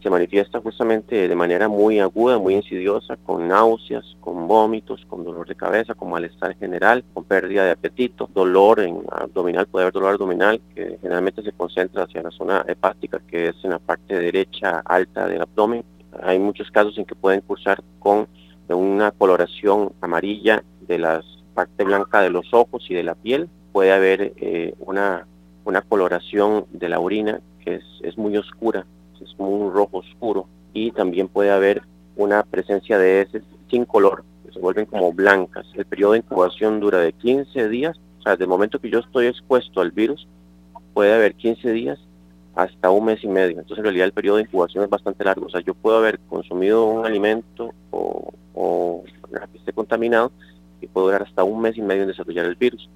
se manifiesta justamente de manera muy aguda, muy insidiosa, con náuseas, con vómitos, con dolor de cabeza, con malestar general, con pérdida de apetito, dolor en abdominal, puede haber dolor abdominal que generalmente se concentra hacia la zona hepática, que es en la parte derecha alta del abdomen. Hay muchos casos en que pueden cursar con una coloración amarilla de la parte blanca de los ojos y de la piel. Puede haber una coloración de la orina que es muy oscura, es como un rojo oscuro, y también puede haber una presencia de heces sin color, que se vuelven como blancas. El periodo de incubación dura de 15 días, o sea, desde el momento que yo estoy expuesto al virus, puede haber 15 días hasta un mes y medio. Entonces, en realidad, el periodo de incubación es bastante largo. O sea, yo puedo haber consumido un alimento o que esté contaminado y puede durar hasta un mes y medio en desarrollar el virus.